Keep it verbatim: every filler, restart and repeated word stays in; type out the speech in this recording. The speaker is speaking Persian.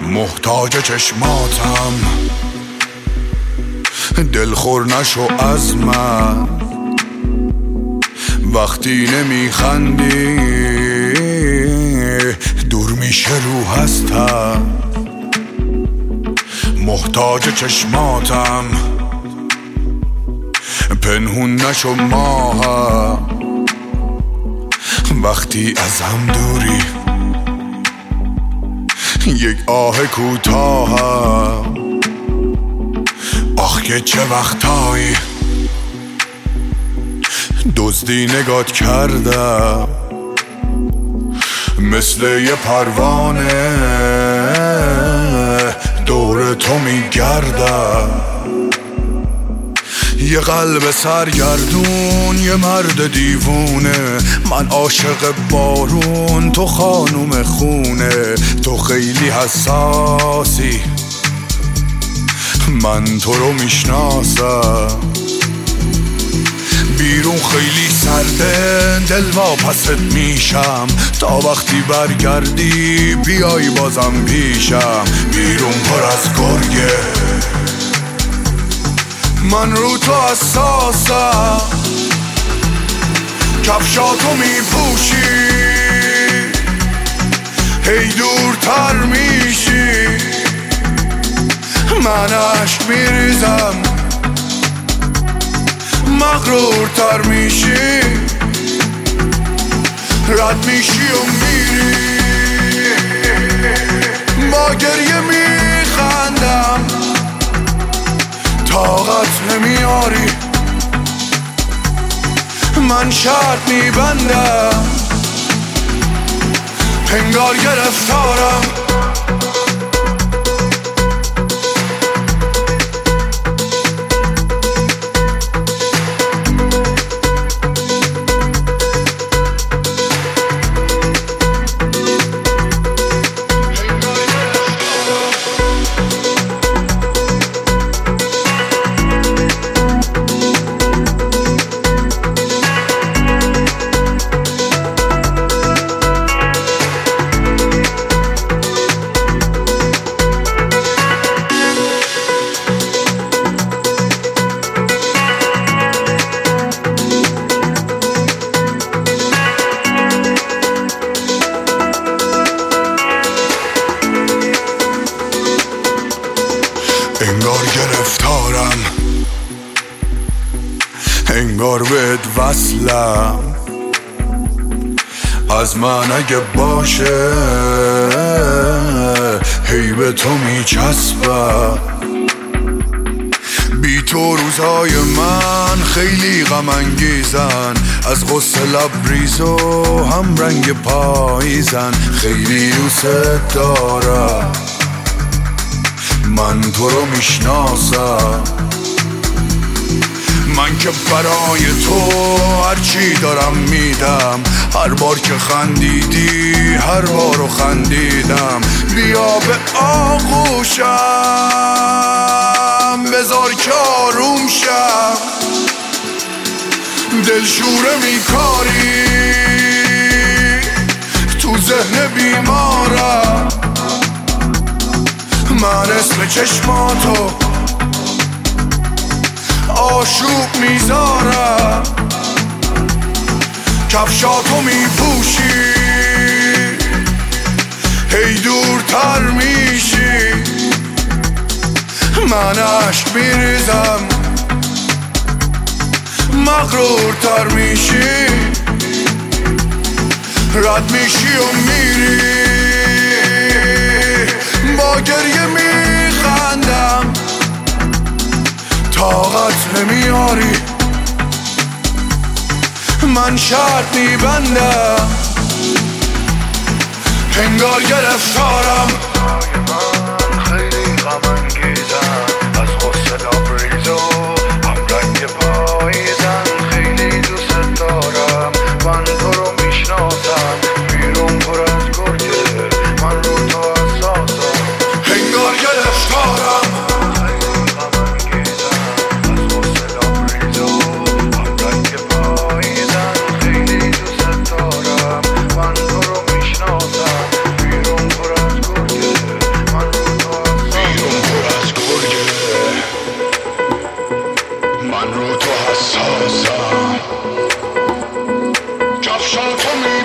محتاج چشماتم، دلخور نشو از من وقتی نمیخندی، دور میشه رو هستم. محتاج چشماتم، پنهون نشو ماهم وقتی از هم دوری. یک آه کوتاهم، آخ که چه وقتایی دزدی نگات کردم، مثل یه پروانه دور تو میگردم. یه قلب سرگردون، یه مرد دیوونه، من عاشق بارون، تو خانوم خونه. تو خیلی حساسی، من تو رو میشناسم. بیرون خیلی سرده، دل واپست میشم، تا وقتی برگردی بیای بازم پیشم. بیرون پر از گرگه، من رو تو حساسم. کفشاتو میپوشی، هی دورتر میشی، من عشق میریزم، مغرورتر میشی، رد میشی و میری. با گریه میخندم، طاقت نمیاری، من شرط میبندم، انگار گرفتارم. انگار گرفتارم، انگار بهت وصلم. از من اگه باشه هی به تو میچسبم. بی تو روزهای من خیلی غم انگیزن، از غصه لبریز و هم رنگ پاییزن. خیلی دوست دارم، من تو رو میشناسم. من که برای تو هرچی دارم میدم، هر بار که خندیدی هر بارو خندیدم. بیا به آغوشم، بذار که آروم شم، دلشوره میکاری تو ذهن بیمارم. من اسم چشماتو آشوب میذارم، کفشاتو میپوشی، هی دورتر میشی، من عشق میریزم، مغرورتر میشی، رد میشی و میری. با گریه میخندم، طاقت نمیاری، من شرط میبندم، انگار گرفتارم. من خیلی غم انگیزم، از غصه لبریز و هم رنگ پاییزم. خیلی دوست دارم، من تو رو میشناسم. بیرون پر از گرگه، من رو تو حساسم. انگار گرفتارم، من تو رو میشناسم. بیرون پر از گرگه درخشان تو